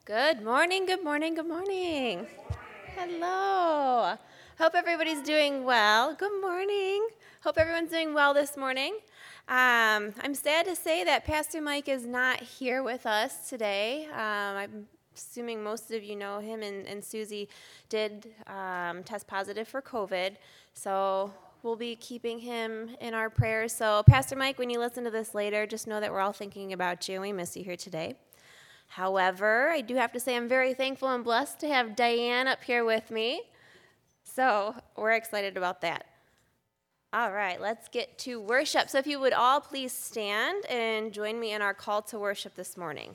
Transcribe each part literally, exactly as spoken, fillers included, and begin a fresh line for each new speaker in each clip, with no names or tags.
Good morning, good morning, good morning. Hello. Hope everybody's doing well. Good morning. Hope everyone's doing well this morning. Um, I'm sad to say that Pastor Mike is not here with us today. Um, I'm assuming most of you know him, and, and Susie did um, test positive for COVID. So we'll be keeping him in our prayers. So, Pastor Mike, when you listen to this later, just know that we're all thinking about you. We miss you here today. However, I do have to say I'm very thankful and blessed to have Diane up here with me. So we're excited about that. All right, let's get to worship. So if you would all please stand and join me in our call to worship this morning.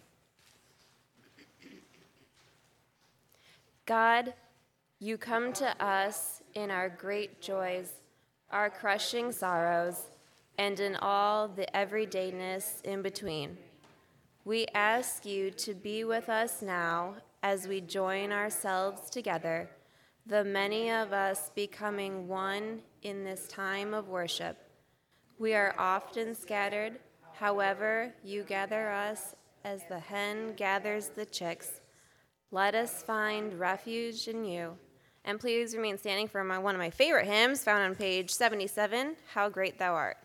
God, you come to us in our great joys, our crushing sorrows, and in all the everydayness in between. We ask you to be with us now as we join ourselves together, the many of us becoming one in this time of worship. We are often scattered, however, you gather us as the hen gathers the chicks. Let us find refuge in you. And please remain standing for my, one of my favorite hymns found on page seventy-seven, How Great Thou Art.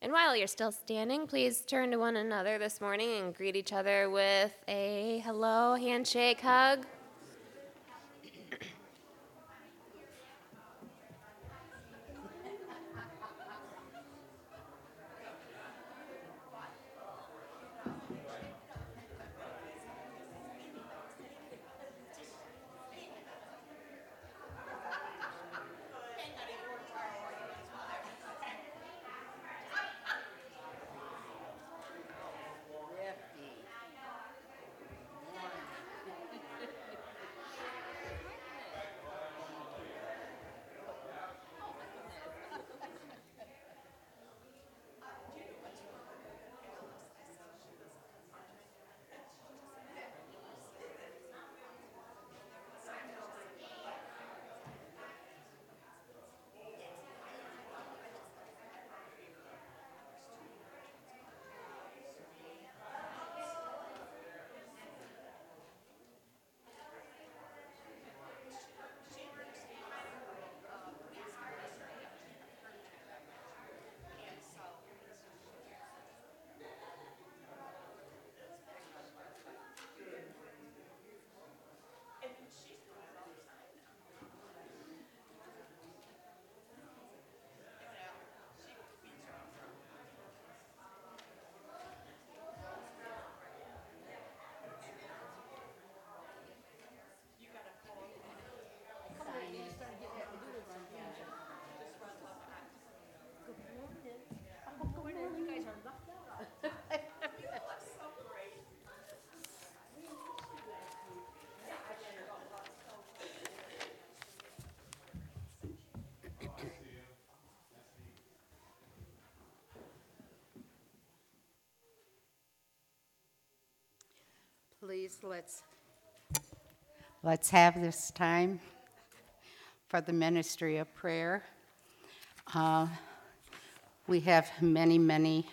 And while you're still standing, please turn to one another this morning and greet each other with a hello, handshake, hug.
Please, let's, let's have this time for the ministry of prayer. Uh, we have many, many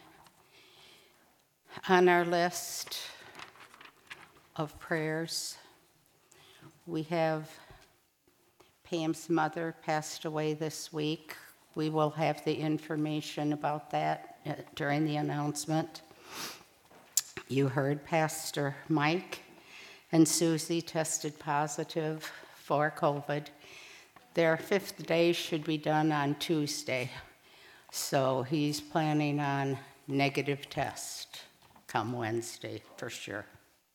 on our list of prayers. We have Pam's mother passed away this week. We will have the information about that uh, during the announcement. You heard Pastor Mike and Susie tested positive for COVID. Their fifth day should be done on Tuesday, so he's planning on negative test come Wednesday for sure.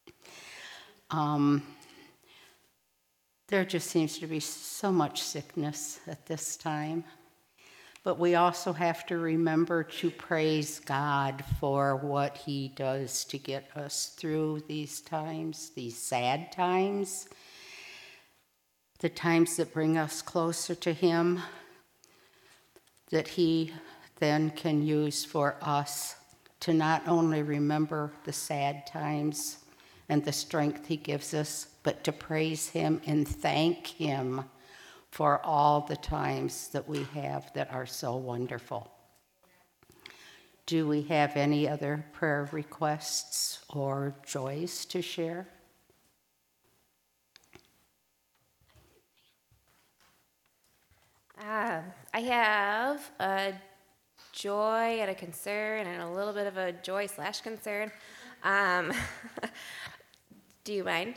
Um, there just seems to be so much sickness at this time. But we also have to remember to praise God for what he does to get us through these times, these sad times, the times that bring us closer to him, that he then can use for us to not only remember the sad times and the strength he gives us, but to praise him and thank him for all the times that we have that are so wonderful. Do we have any other prayer requests or joys to share?
Uh, I have a joy and a concern and a little bit of a joy slash concern. Um, do you mind?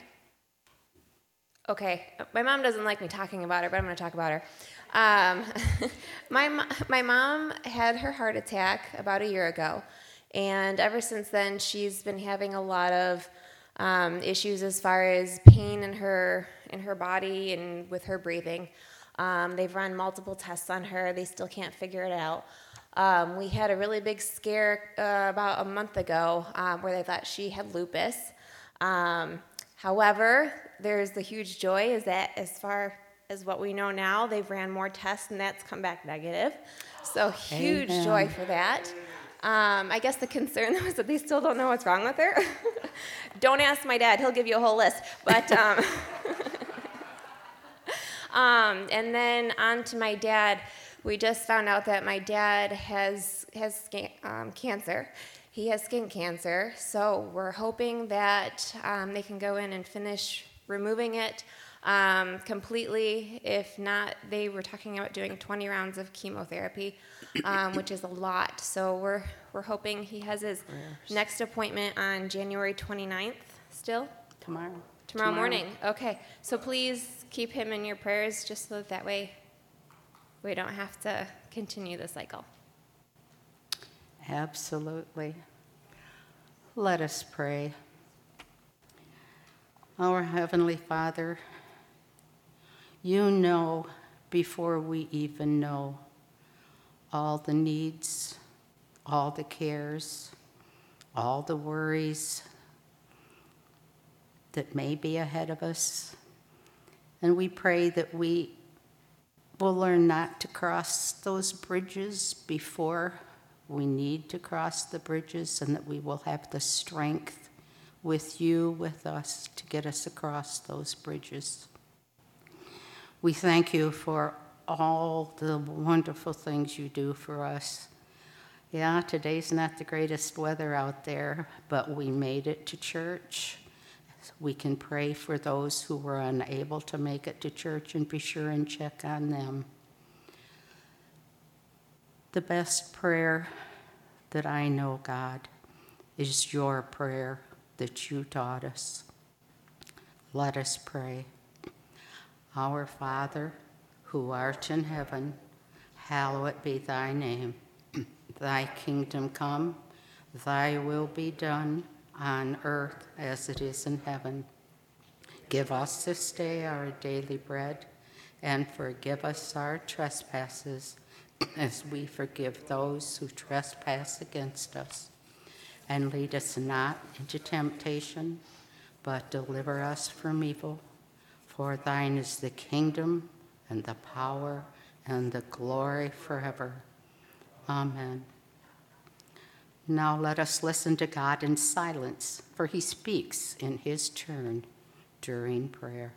Okay, my mom doesn't like me talking about her, but I'm going to talk about her. Um, my my mom had her heart attack about a year ago, and ever since then, she's been having a lot of um, issues as far as pain in her in her body and with her breathing. Um, they've run multiple tests on her; they still can't figure it out. Um, we had a really big scare uh, about a month ago um, where they thought she had lupus. Um, However, there's the huge joy is that as far as what we know now, they've ran more tests and that's come back negative. So huge
Amen.
Joy for that. Um, I guess the concern was that they still don't know what's wrong with her. Don't ask my dad, he'll give you a whole list. But um, um, and then on to my dad. We just found out that my dad has has skin, um, cancer. He has skin cancer, so we're hoping that um, they can go in and finish removing it. um, completely. If not, they were talking about doing twenty rounds of chemotherapy, um, which is a lot. So we're we're hoping he has his
Prayers.
next appointment on January twenty-ninth still.
Tomorrow.
Tomorrow morning. Okay. So please keep him in your prayers just so that, that way we don't have to continue the cycle.
Absolutely. Let us pray. Our Heavenly Father, you know before we even know all the needs, all the cares, all the worries that may be ahead of us. And we pray that we will learn not to cross those bridges before we need to cross the bridges, and that we will have the strength with you, with us, to get us across those bridges. We thank you for all the wonderful things you do for us. Yeah, today's not the greatest weather out there, but we made it to church. We can pray for those who were unable to make it to church and be sure and check on them. The best prayer that I know, God, is your prayer that you taught us. Let us pray. Our Father, who art in heaven, hallowed be thy name. Thy kingdom come, thy will be done on earth as it is in heaven. Give us this day our daily bread, and forgive us our trespasses, as we forgive those who trespass against us. And lead us not into temptation, but deliver us from evil. For thine is the kingdom, and the power, and the glory forever. Amen. Now let us listen to God in silence, for he speaks in his turn during prayer.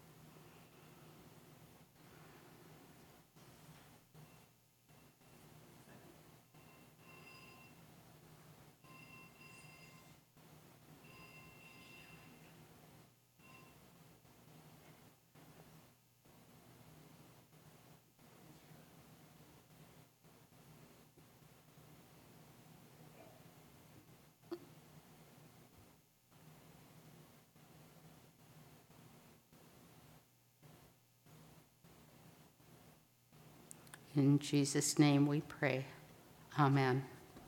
In Jesus' name we pray. Amen.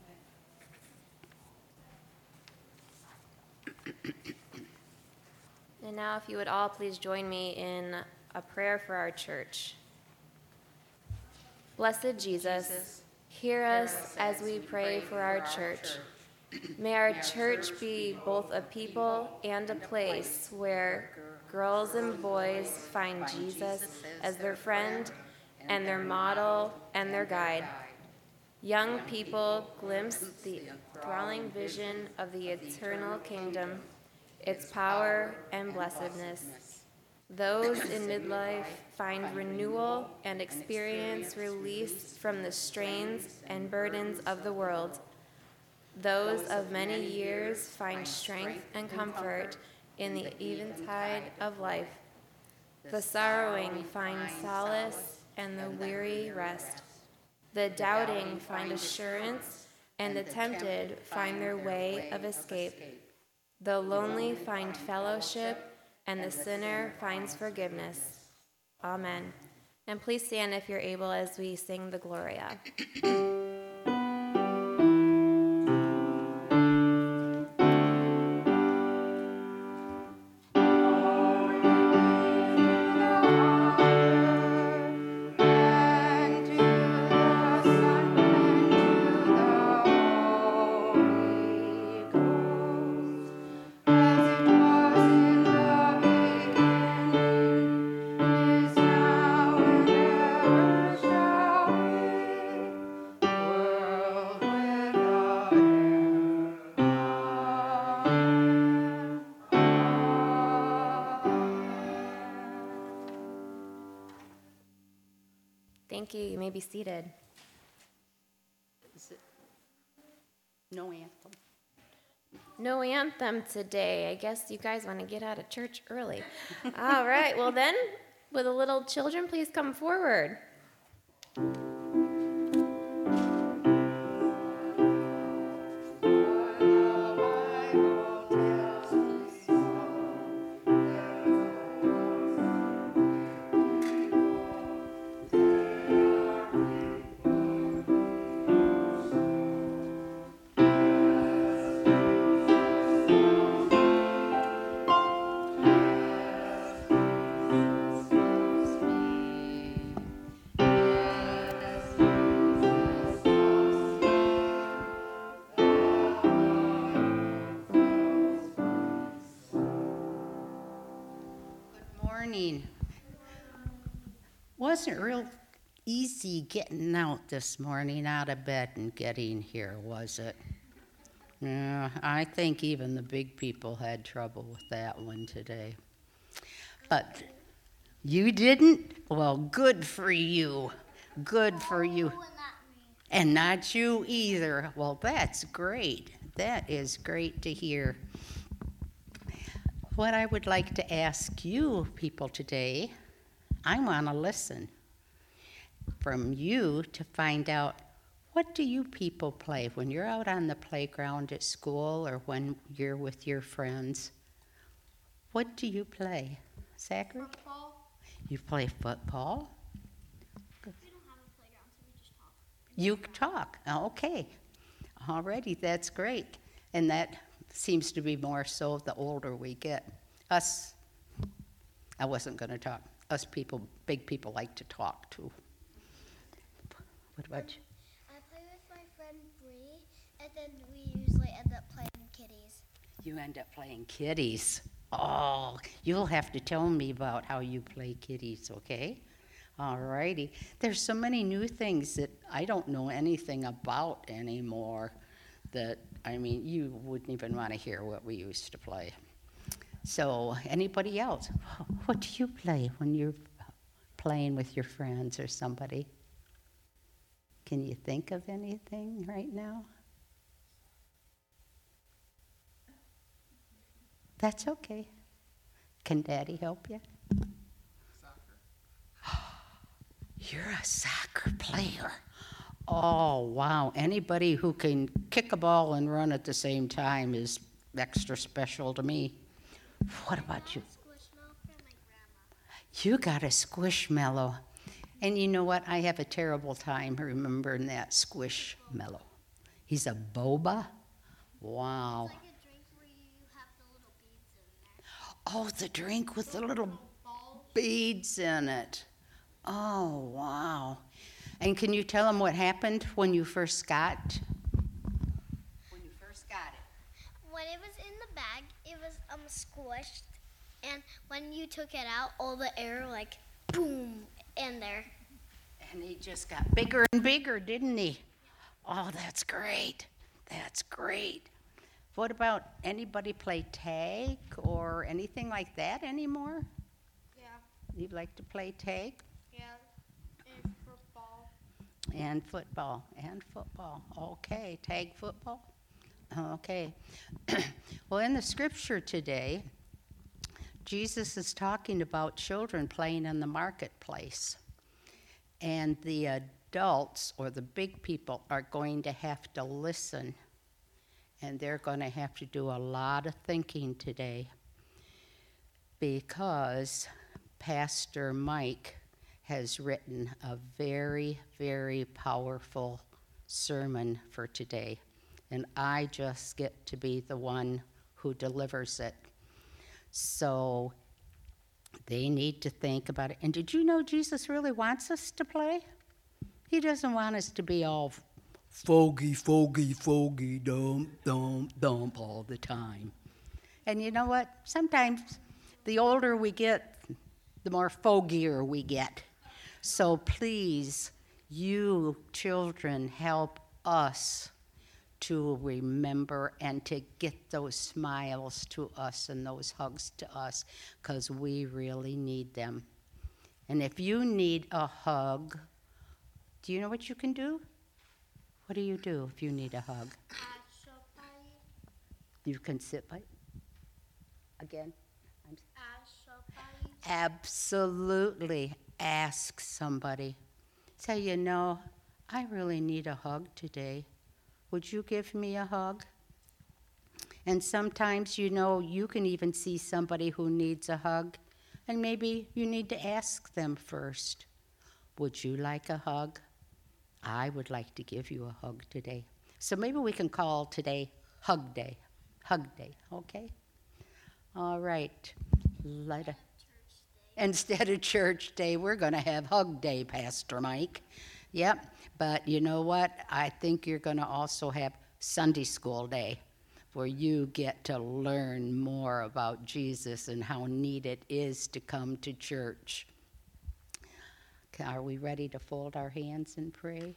And now, if you would all please join me in a prayer for our church. Blessed Jesus, hear us as we pray for our church. May our church be both a people and a place where girls and boys find Jesus as their friend and their model and their guide. Young people glimpse the enthralling vision of the eternal kingdom, its power and blessedness. Those in midlife find renewal and experience release from the strains and burdens of the world. Those of many years find strength and comfort in the eventide of life. The sorrowing find solace, and the weary rest. The doubting find assurance, and the tempted find their way of escape. The lonely find fellowship, and the sinner finds forgiveness. Amen. And please stand if you're able as we sing the Gloria. Thank you. You may be seated.
Is it no anthem?
no anthem today. I guess you guys want to get out of church early. All right, well then, will the little children please come forward?
Wasn't real easy getting out this morning out of bed and getting here, was it? Yeah, I think even the big people had trouble with that one today. But you didn't? Well, good for you. Good for you. And not you either. Well, that's great. That is great to hear. What I would like to ask you people today, I want to listen from you to find out, what do you people play when you're out on the playground at school or when you're with your friends? What do you play? Zachary?
Football.
You play football?
We don't have a playground, so we just talk.
You talk. Okay. Alrighty, that's great. And that seems to be more so the older we get. Us, I wasn't going to talk. Us people, big people, like to talk too. What about you?
I play with my friend Bree, and then we usually end up playing kitties.
You end up playing kitties. Oh, you'll have to tell me about how you play kitties, okay? All righty. There's so many new things that I don't know anything about anymore that, I mean, you wouldn't even want to hear what we used to play. So, anybody else? What do you play when you're playing with your friends or somebody? Can you think of anything right now? That's okay. Can Daddy help you? Soccer. You're a soccer player. Oh, wow. Anybody who can kick a ball and run at the same time is extra special to me. What about you? You got a Squishmallow. And you know what? I have a terrible time remembering that Squishmallow. He's a boba? Wow.
It's like a drink where you have the little beads in there.
Oh, the drink with the little beads in it. Oh, wow. And can you tell them what happened when you first got? When you first got it.
When it was in the bag, it was um squished, and when you took it out, all the air like boom in there.
And he just got bigger and bigger, didn't he? Oh, that's great. That's great. What about anybody play tag or anything like that anymore?
Yeah.
You'd like to play tag?
Yeah. And football.
And football. And football. Okay. Tag football? Okay. Well, in the scripture today, Jesus is talking about children playing in the marketplace. And the adults, or the big people, are going to have to listen. And they're going to have to do a lot of thinking today, because Pastor Mike has written a very, very powerful sermon for today. And I just get to be the one who delivers it. So they need to think about it. And did you know Jesus really wants us to play? He doesn't want us to be all fogey, fogey, fogey, dump, dump, dump all the time. And you know what? Sometimes the older we get, the more fogier we get. So please, you children, help us to remember and to get those smiles to us and those hugs to us, because we really need them. And if you need a hug, do you know what you can do? What do you do if you need a hug? You can sit by, again, I'm
Ask somebody.
absolutely ask somebody. Say, you know, I really need a hug today. Would you give me a hug? And sometimes, you know, you can even see somebody who needs a hug, and maybe you need to ask them first. Would you like a hug? I would like to give you a hug today. So maybe we can call today Hug Day. Hug Day, okay? All right. Let a, instead of Church Day, we're going to have Hug Day, Pastor Mike. Yep. But you know what? I think you're going to also have Sunday School Day, where you get to learn more about Jesus and how neat it is to come to church. Are we ready to fold our hands and pray?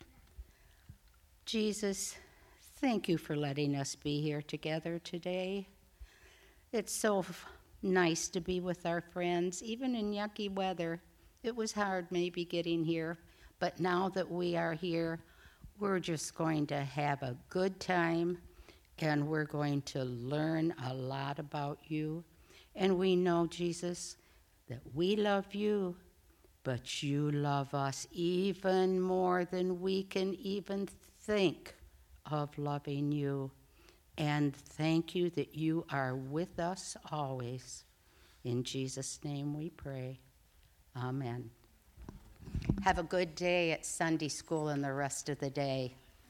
Jesus, thank you for letting us be here together today. It's so f- nice to be with our friends, even in yucky weather. It was hard maybe getting here, but now that we are here, we're just going to have a good time, and we're going to learn a lot about you. And we know, Jesus, that we love you, but you love us even more than we can even think of loving you. And thank you that you are with us always. In Jesus' name we pray. Amen. Have a good day at Sunday school and the rest of the day.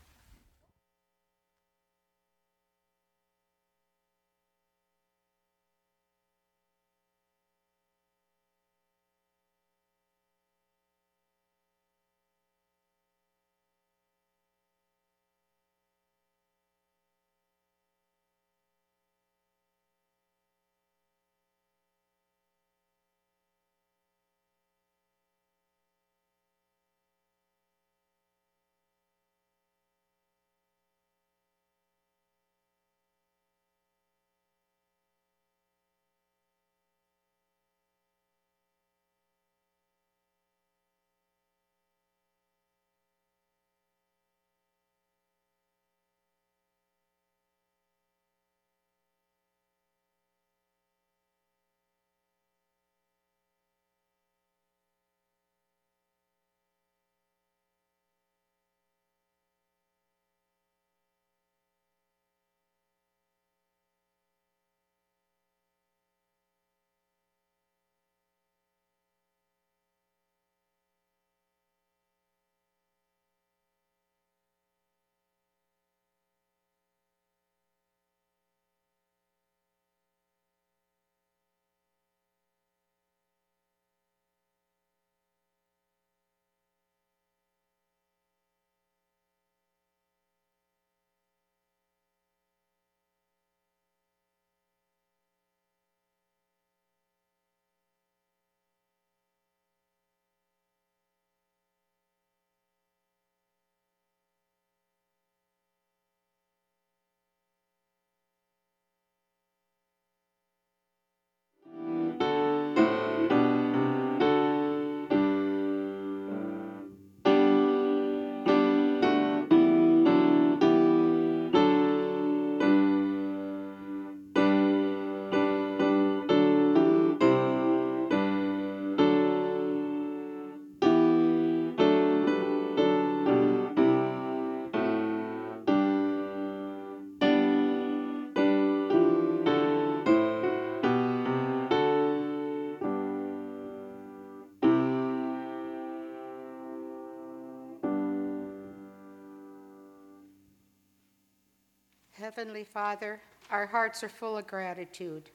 Heavenly Father, our hearts are full of gratitude.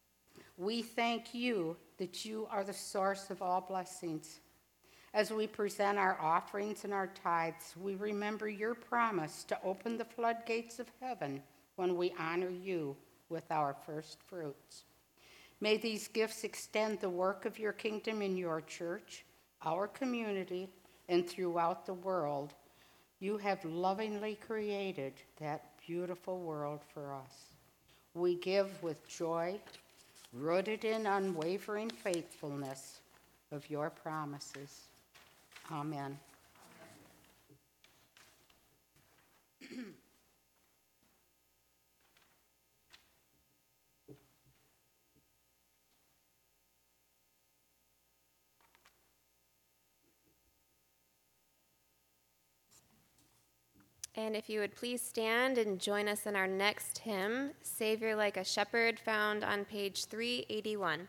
We thank you that you are the source of all blessings. As we present our offerings and our tithes, we remember your promise to open the floodgates of heaven when we honor you with our first fruits. May these gifts extend the work of your kingdom in your church, our community, and throughout the world. You have lovingly created that beautiful world for us. We give with joy, rooted in unwavering faithfulness of your promises. Amen.
And if you would please stand and join us in our next hymn, Savior Like a Shepherd, found on page three eighty-one.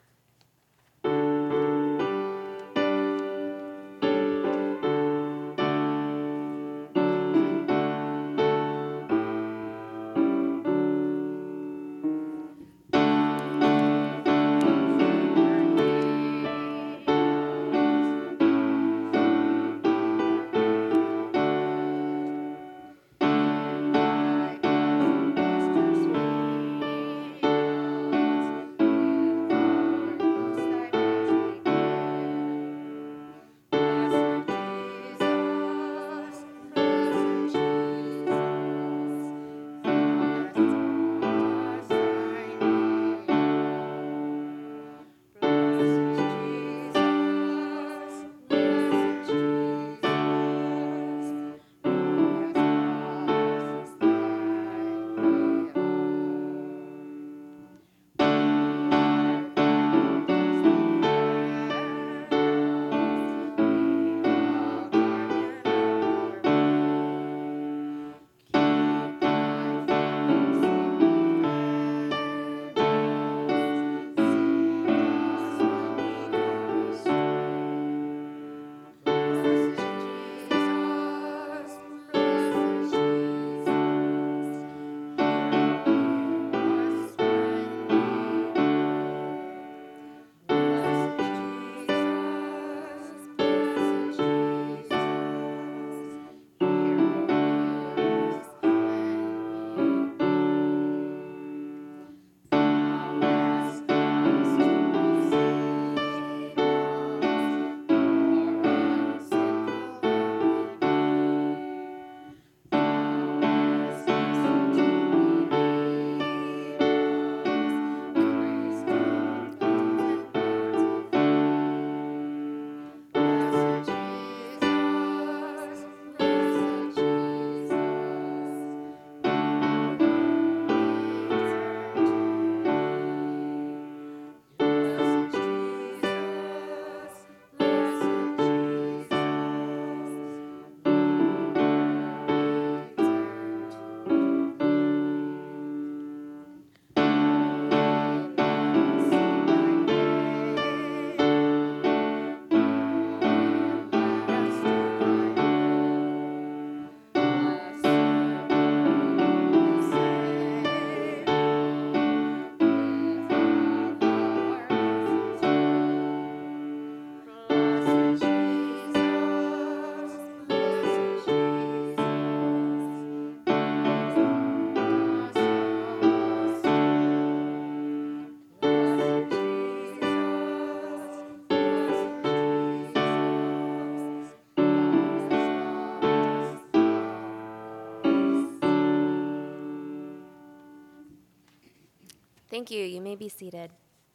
Thank you. You may be seated.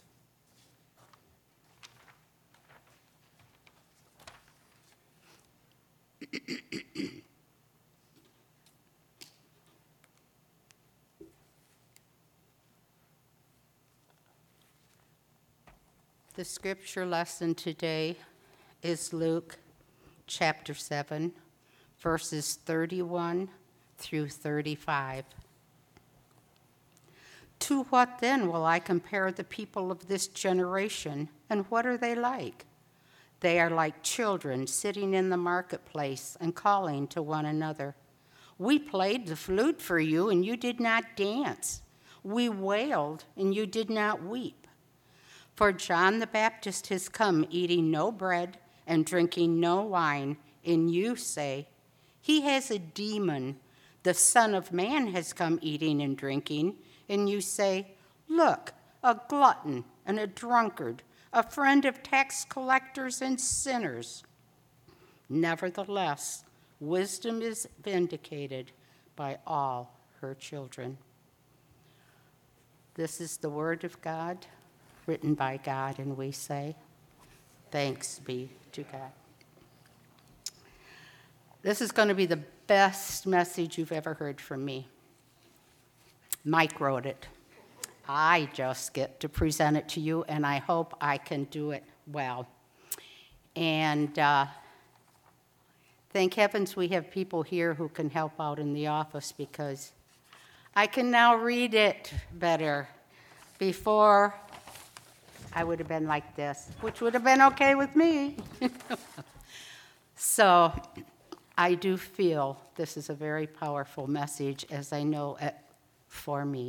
The scripture lesson today is Luke chapter seven, verses thirty-one through thirty-five. To what then will I compare the people of this generation, and what are they like? They are like children sitting in the marketplace and calling to one another. We played the flute for you, and you did not dance. We wailed, and you did not weep. For John the Baptist has come eating no bread and drinking no wine, and you say, he has a demon. The Son of Man has come eating and drinking, and you say, look, a glutton and a drunkard, a friend of tax collectors and sinners. Nevertheless, wisdom is vindicated by all her children. This is the word of God, written by God, and we say, thanks be to God. This is going to be the best message you've ever heard from me. Mike wrote it. I just get to present it to you, and I hope I can do it well. And uh, Thank heavens we have people here who can help out in the office because I can now read it better. Before, I would have been like this, which would have been okay with me. So I do feel this is a very powerful message, as I know it for me.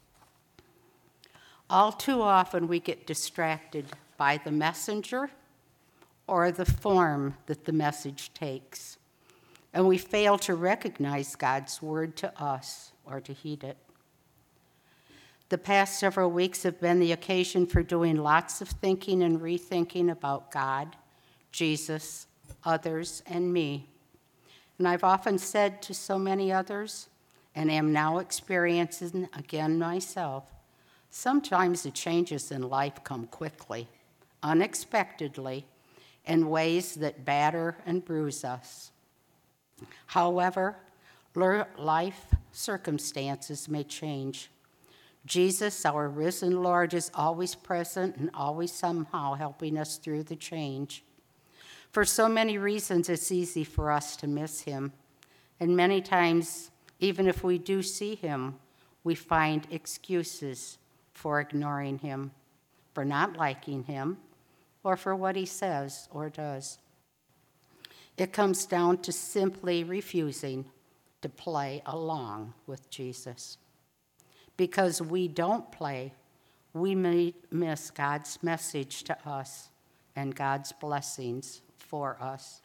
All too often we get distracted by the messenger or the form that the message takes, and we fail to recognize God's word to us or to heed it. The past several weeks have been the occasion for doing lots of thinking and rethinking about God, Jesus, others, and me. And I've often said to so many others, and am now experiencing again myself, sometimes the changes in life come quickly, unexpectedly, in ways that batter and bruise us. However, life circumstances may change. Jesus, our risen Lord, is always present and always somehow helping us through the change. For so many reasons, it's easy for us to miss him. And many times, even if we do see him, we find excuses for ignoring him, for not liking him, or for what he says or does. It comes down to simply refusing to play along with Jesus. Because we don't play, we may miss God's message to us and God's blessings for us.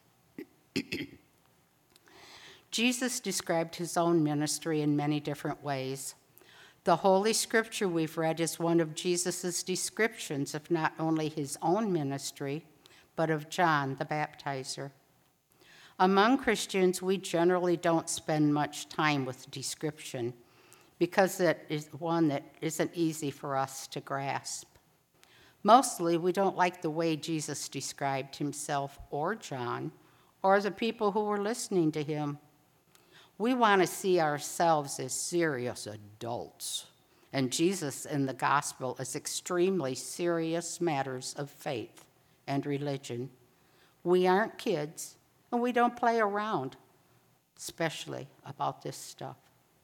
Jesus described his own ministry in many different ways. The Holy Scripture we've read is one of Jesus' descriptions of not only his own ministry, but of John the Baptizer. Among Christians, we generally don't spend much time with description because it is one that isn't easy for us to grasp. Mostly, we don't like the way Jesus described himself or John or the people who were listening to him. We want to see ourselves as serious adults, and Jesus in the gospel as extremely serious matters of faith and religion. We aren't kids, and we don't play around, especially about this stuff.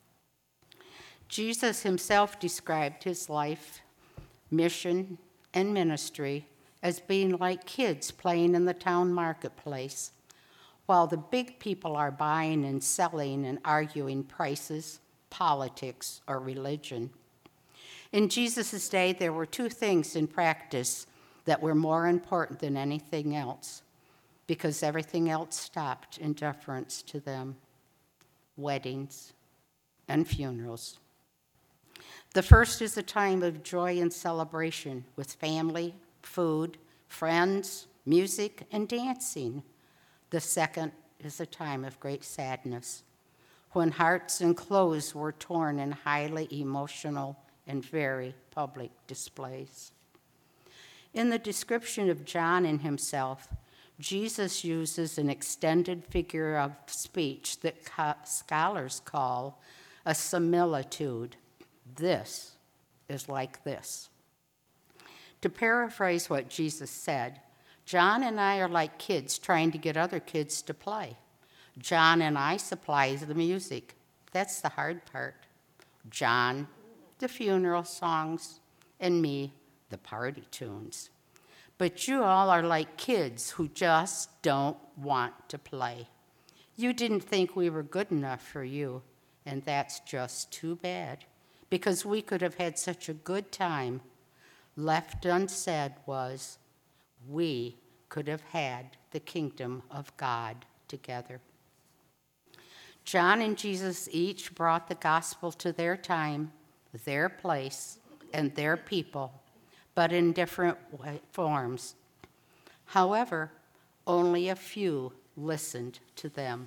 Jesus himself described his life, mission, and ministry as being like kids playing in the town marketplace, while the big people are buying and selling and arguing prices, politics, or religion. In Jesus' day, there were two things in practice that were more important than anything else, because everything else stopped in deference to them: weddings and funerals. The first is a time of joy and celebration with family, food, friends, music, and dancing. The second is a time of great sadness, when hearts and clothes were torn in highly emotional and very public displays. In the description of John and himself, Jesus uses an extended figure of speech that scholars call a similitude. This is like this. To paraphrase what Jesus said, John and I are like kids trying to get other kids to play. John and I supply the music. That's the hard part. John, the funeral songs, and me, the party tunes. But you all are like kids who just don't want to play. You didn't think we were good enough for you, and that's just too bad, because we could have had such a good time. Left unsaid was, we could have had the kingdom of God together. John and Jesus each brought the gospel to their time, their place, and their people, but in different way, forms. However, only a few listened to them.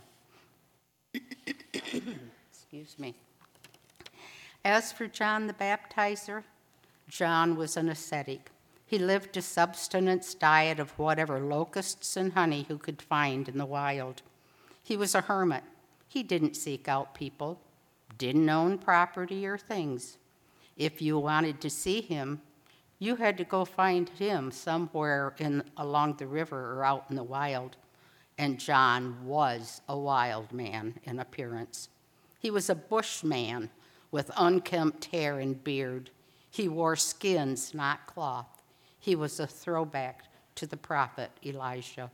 Excuse me. As for John the Baptizer, John was an ascetic. He lived a subsistence diet of whatever locusts and honey he could find in the wild. He was a hermit. He didn't seek out people, didn't own property or things. If you wanted to see him, you had to go find him somewhere in along the river or out in the wild, and John was a wild man in appearance. He was a bushman with unkempt hair and beard. He wore skins, not cloth. He was a throwback to the prophet Elijah.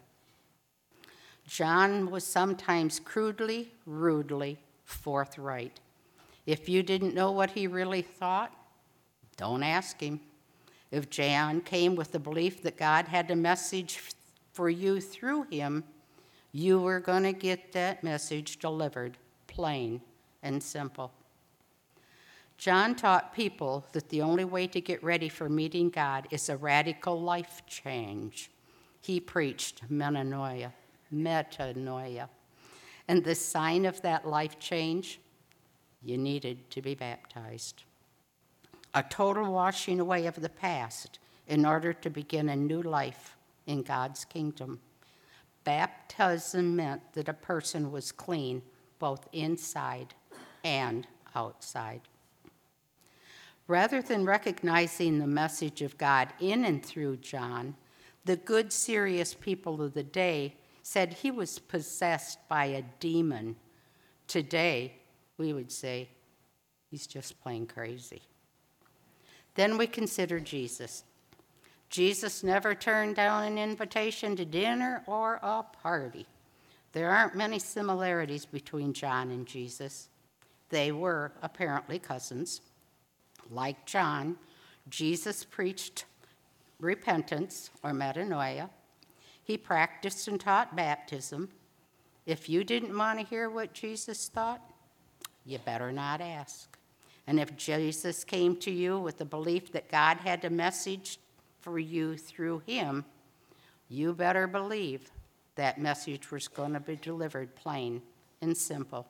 John was sometimes crudely, rudely forthright. If you didn't know what he really thought, don't ask him. If John came with the belief that God had a message for you through him, you were going to get that message delivered, plain and simple. John taught people that the only way to get ready for meeting God is a radical life change. He preached metanoia, metanoia. And the sign of that life change, you needed to be baptized. A total washing away of the past in order to begin a new life in God's kingdom. Baptism meant that a person was clean both inside and outside. Rather than recognizing the message of God in and through John, the good, serious people of the day said he was possessed by a demon. Today, we would say, he's just plain crazy. Then we consider Jesus. Jesus never turned down an invitation to dinner or a party. There aren't many similarities between John and Jesus. They were apparently cousins. Like John, Jesus preached repentance or metanoia. He practiced and taught baptism. If you didn't want to hear what Jesus thought, you better not ask. And if Jesus came to you with the belief that God had a message for you through him, you better believe that message was going to be delivered plain and simple.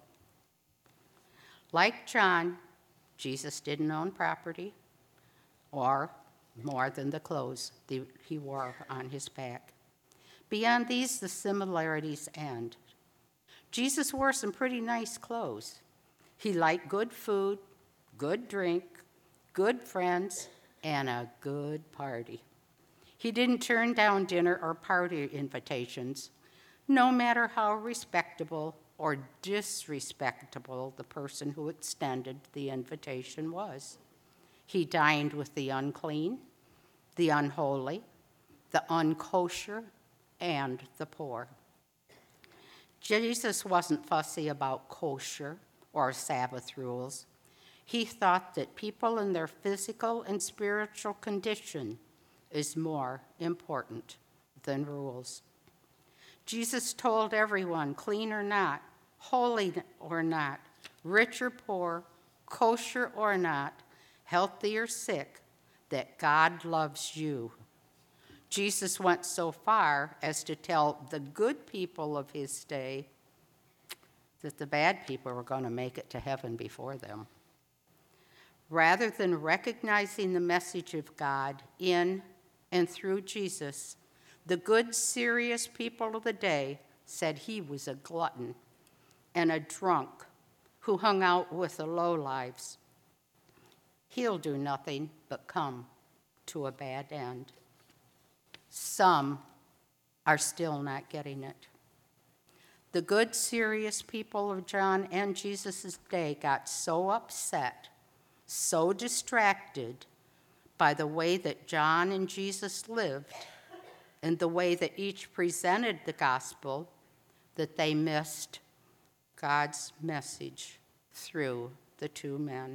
Like John, Jesus didn't own property or more than the clothes he wore on his back. Beyond these, the similarities end. Jesus wore some pretty nice clothes. He liked good food, good drink, good friends, and a good party. He didn't turn down dinner or party invitations, no matter how respectable or disrespectable the person who extended the invitation was. He dined with the unclean, the unholy, the unkosher, and the poor. Jesus wasn't fussy about kosher or Sabbath rules. He thought that people in their physical and spiritual condition is more important than rules. Jesus told everyone, clean or not, holy or not, rich or poor, kosher or not, healthy or sick, that God loves you. Jesus went so far as to tell the good people of his day that the bad people were going to make it to heaven before them. Rather than recognizing the message of God in and through Jesus, the good, serious people of the day said he was a glutton and a drunk who hung out with the lowlives. He'll do nothing but come to a bad end. Some are still not getting it. The good, serious people of John and Jesus' day got so upset, so distracted by the way that John and Jesus lived and the way that each presented the gospel that they missed God's message through the two men.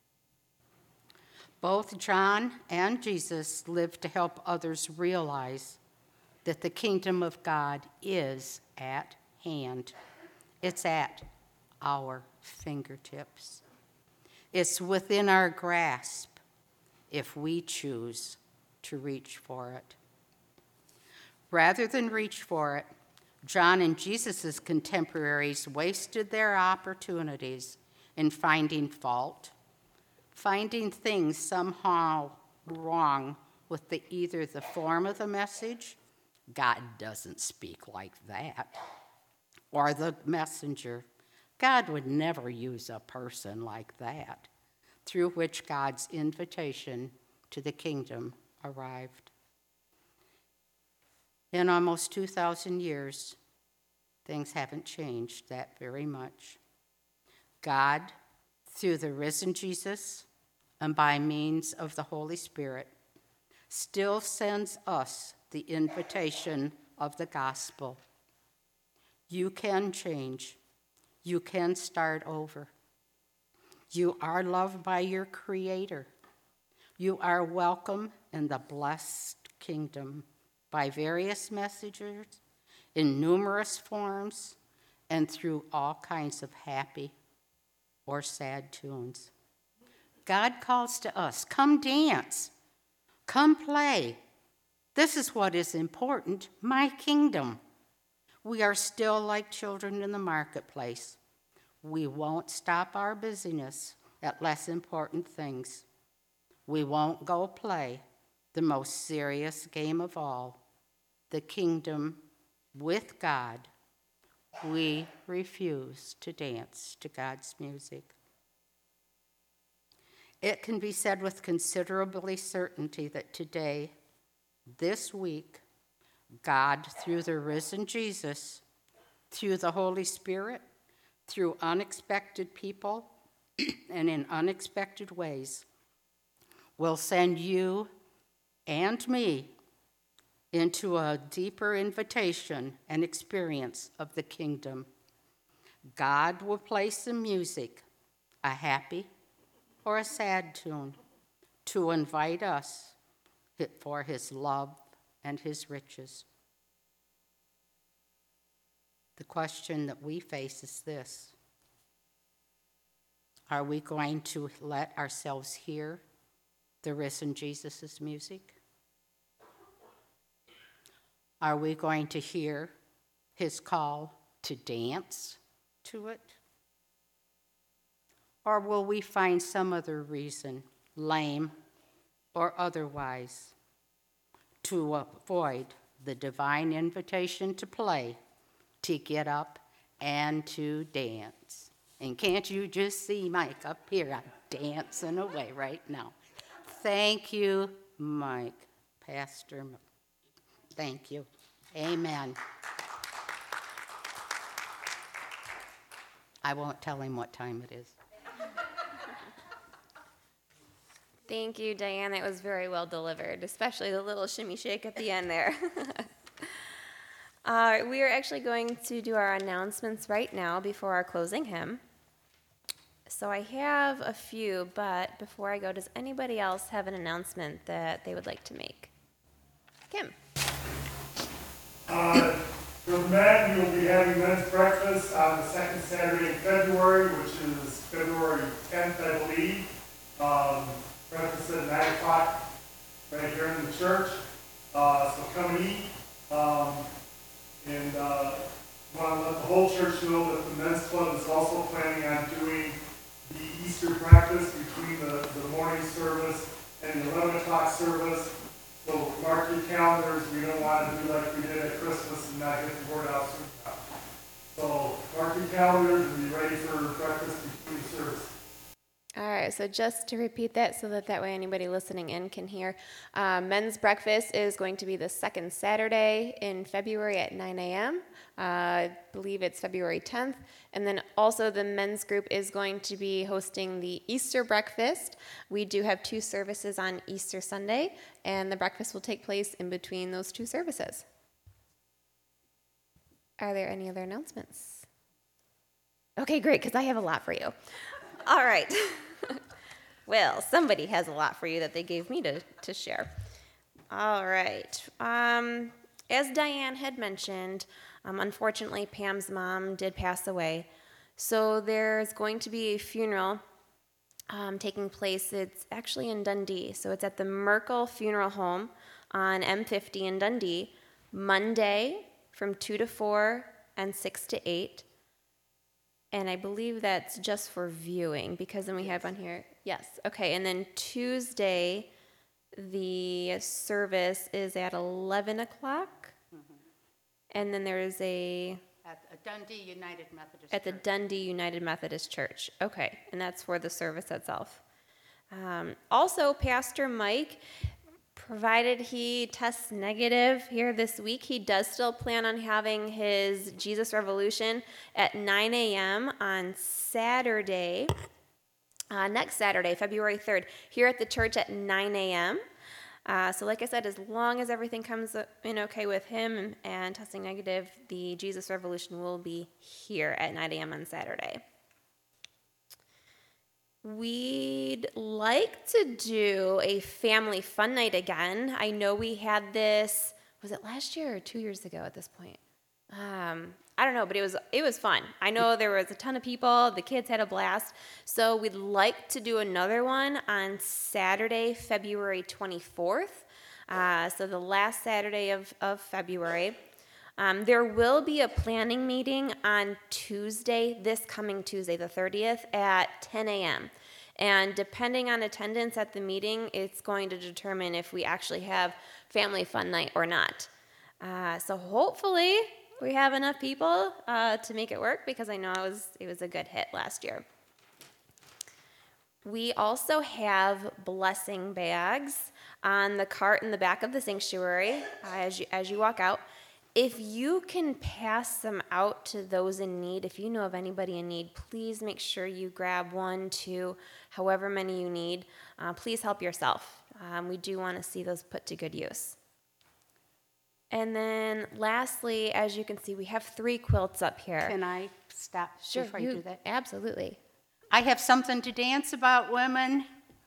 Both John and Jesus lived to help others realize that the kingdom of God is at hand. It's at our fingertips. It's within our grasp if we choose to reach for it. Rather than reach for it, John and Jesus' contemporaries wasted their opportunities in finding fault, finding things somehow wrong with the, either the form of the message, God doesn't speak like that, or the messenger. God would never use a person like that, through which God's invitation to the kingdom arrived. In almost two thousand years, things haven't changed that very much. God, through the risen Jesus and by means of the Holy Spirit, still sends us the invitation of the gospel. You can change. You can start over. You are loved by your Creator. You are welcome in the blessed kingdom by various messengers, in numerous forms, and through all kinds of happy or sad tunes. God calls to us, come dance, come play. This is what is important, my kingdom. We are still like children in the marketplace. We won't stop our busyness at less important things. We won't go play the most serious game of all, the kingdom with God. We refuse to dance to God's music. It can be said with considerable certainty that today, this week, God, through the risen Jesus, through the Holy Spirit, through unexpected people, and in unexpected ways, will send you and me into a deeper invitation and experience of the kingdom. God will play some music, a happy or a sad tune, to invite us for his love and his riches. The question that we face is this: are we going to let ourselves hear the risen Jesus' music? Are we going to hear his call to dance to it? Or will we find some other reason, lame or otherwise, to avoid the divine invitation to play, to get up and to dance? And can't you just see Mike up here? I'm dancing away right now. Thank you, Mike, Pastor. Thank you. Amen. I won't tell him what time it is.
Thank you, Diane. That was very well delivered, especially the little shimmy shake at the end there. uh, we are actually going to do our announcements right now before our closing hymn. So I have a few, but before I go, does anybody else have an announcement that they would like to make? Kim.
Uh, for men, we will be having men's breakfast on the second Saturday in February, which is February tenth, I believe. Um, breakfast at nine o'clock right here in the church. Uh, so come and eat. Um, and uh, want to let the whole church know that the men's club is also planning on doing the Easter breakfast between the, the morning service and the eleven o'clock service. So mark your calendars. We don't want to do like we did at Christmas and not get the word out soon enough. So mark your calendars and be ready for breakfast between service.
All right, so just to repeat that so that that way anybody listening in can hear. Uh, men's breakfast is going to be the second Saturday in February at nine a.m. Uh, I believe it's February tenth. And then also the men's group is going to be hosting the Easter breakfast. We do have two services on Easter Sunday, and the breakfast will take place in between those two services. Are there any other announcements? Okay, great, because I have a lot for you. All right. Well, somebody has a lot for you that they gave me to, to share. All right. Um, as Diane had mentioned, um, unfortunately, Pam's mom did pass away. So there's going to be a funeral um, taking place. It's actually in Dundee. So it's at the Merkel Funeral Home on M fifty in Dundee, Monday from two to four and six to eight. And I believe that's just for viewing, because then we have on here, yes, okay. And then Tuesday, the service is at eleven o'clock. Mm-hmm. And then there is a...
At Dundee United Methodist
At the
Church.
Dundee United Methodist Church. Okay, and that's for the service itself. Um, also, Pastor Mike provided he tests negative here this week, he does still plan on having his Jesus Revolution at nine a.m. on Saturday, uh, next Saturday, February third, here at the church at nine a.m. Uh, so like I said, as long as everything comes in okay with him and, and testing negative, the Jesus Revolution will be here at nine a.m. on Saturday. We'd like to do a family fun night again. I know we had this, was it last year or two years ago at this point? Um, I don't know, but it was it was fun. I know there was a ton of people. The kids had a blast. So we'd like to do another one on Saturday, February twenty-fourth. Uh, so the last Saturday of, of February. Um, there will be a planning meeting on Tuesday, this coming Tuesday, the thirtieth, at ten a.m. And depending on attendance at the meeting, it's going to determine if we actually have family fun night or not. Uh, so hopefully we have enough people uh, to make it work, because I know it was, it was a good hit last year. We also have blessing bags on the cart in the back of the sanctuary uh, as you, as you walk out. If you can pass them out to those in need, if you know of anybody in need, please make sure you grab one, two, however many you need. Uh, please help yourself. Um, we do want to see those put to good use. And then lastly, as you can see, we have three quilts up here.
Can I stop
Sure,
before
you,
you do that?
Absolutely.
I have something to dance about, women.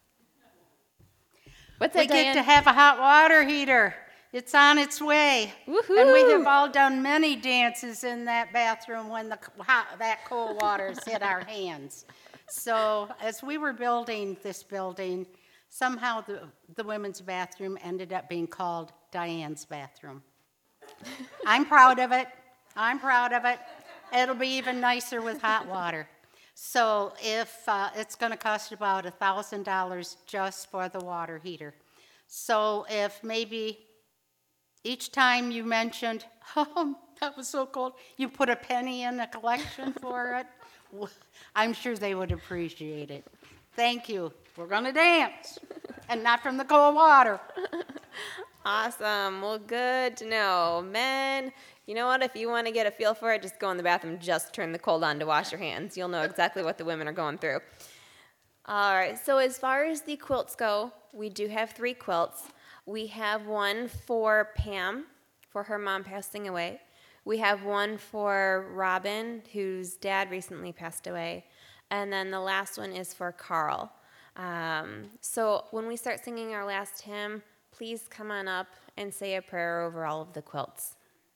What's
We
that,
get
Diane?
to have a hot water heater. It's on its way.
Woohoo!
And we have all done many dances in that bathroom when the hot, that cold water's hit our hands. So as we were building this building, somehow the, the women's bathroom ended up being called Diane's bathroom. I'm proud of it. I'm proud of it. It'll be even nicer with hot water. So if uh, it's going to cost about one thousand dollars just for the water heater. So if maybe each time you mentioned, oh, that was so cold, you put a penny in a collection for it, I'm sure they would appreciate it. Thank you. We're going to dance, and not from the cold water.
Awesome. Well, good to know. Men, you know what? If you want to get a feel for it, just go in the bathroom, just turn the cold on to wash your hands. You'll know exactly what the women are going through. All right. So as far as the quilts go, we do have three quilts. We have one for Pam, for her mom passing away. We have one for Robin, whose dad recently passed away. And then the last one is for Carl. Um, so when we start singing our last hymn, please come on up and say a prayer over all of the quilts.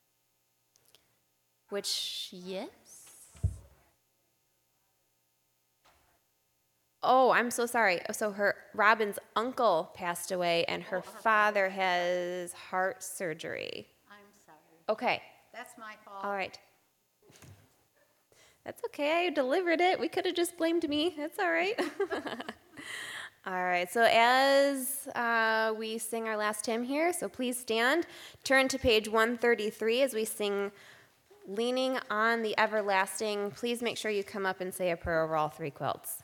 Which, yes? Oh, I'm so sorry. So her Robin's uncle passed away, and her father has heart surgery.
I'm sorry.
Okay.
That's my fault.
All right. That's okay. I delivered it. We could have just blamed me. That's all right. All right. So as uh, we sing our last hymn here, so please stand. Turn to page one thirty-three as we sing Leaning on the Everlasting. Please make sure you come up and say a prayer over all three quilts.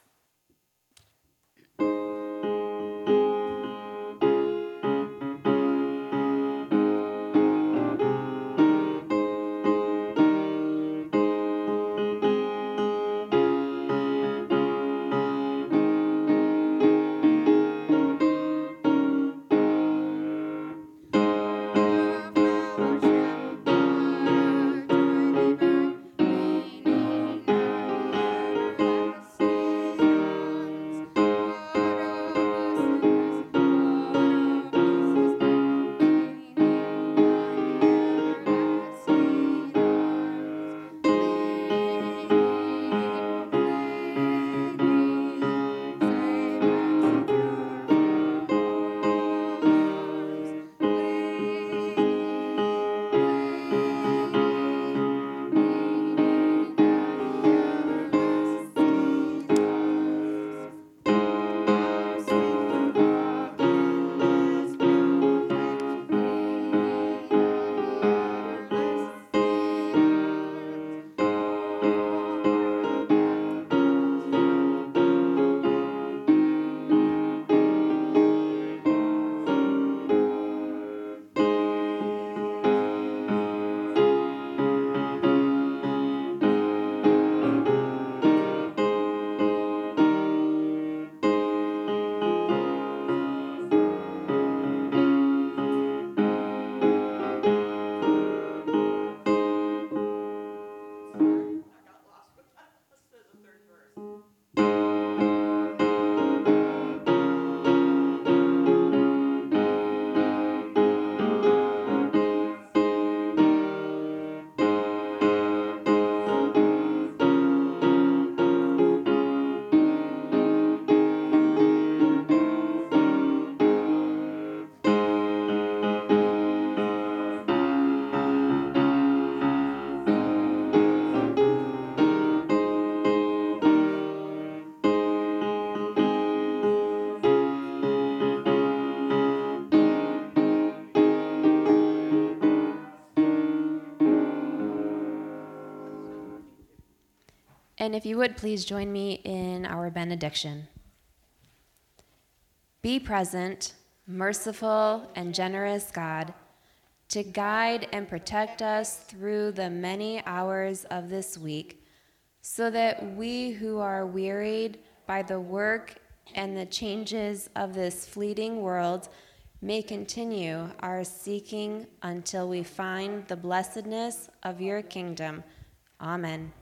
Leaning on
And if you would, please join me in our benediction. Be present, merciful and generous God, to guide and protect us through the many hours of this week, so that we who are wearied by the work and the changes of this fleeting world may continue our seeking until we find the blessedness of your kingdom. Amen.